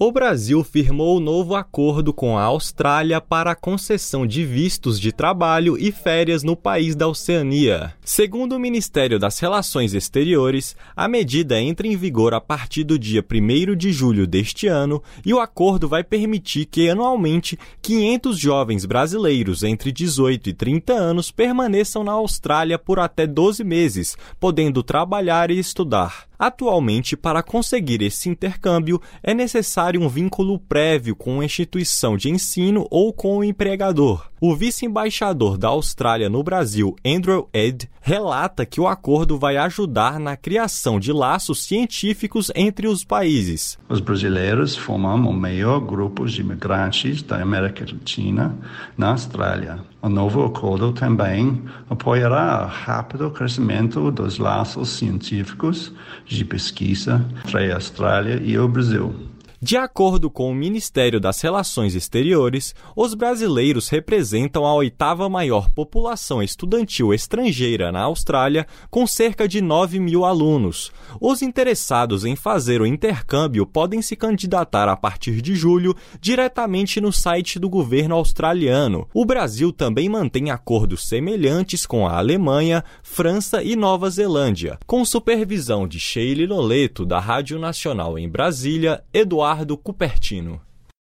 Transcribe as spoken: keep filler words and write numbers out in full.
O Brasil firmou novo acordo com a Austrália para a concessão de vistos de trabalho e férias no país da Oceania. Segundo o Ministério das Relações Exteriores, a medida entra em vigor a partir do dia primeiro de julho deste ano e o acordo vai permitir que, anualmente, quinhentos jovens brasileiros entre dezoito e trinta anos permaneçam na Austrália por até doze meses, podendo trabalhar e estudar. Atualmente, para conseguir esse intercâmbio, é necessário um vínculo prévio com uma instituição de ensino ou com o empregador. O vice-embaixador da Austrália no Brasil, Andrew Ed, relata que o acordo vai ajudar na criação de laços científicos entre os países. Os brasileiros formam o maior grupo de imigrantes da América Latina na Austrália. O novo acordo também apoiará o rápido crescimento dos laços científicos de pesquisa entre a Austrália e o Brasil. De acordo com o Ministério das Relações Exteriores, os brasileiros representam a oitava maior população estudantil estrangeira na Austrália, com cerca de nove mil alunos. Os interessados em fazer o intercâmbio podem se candidatar a partir de julho diretamente no site do governo australiano. O Brasil também mantém acordos semelhantes com a Alemanha, França e Nova Zelândia, com supervisão de Sheila Noleto, da Rádio Nacional em Brasília, Eduardo Cupertino.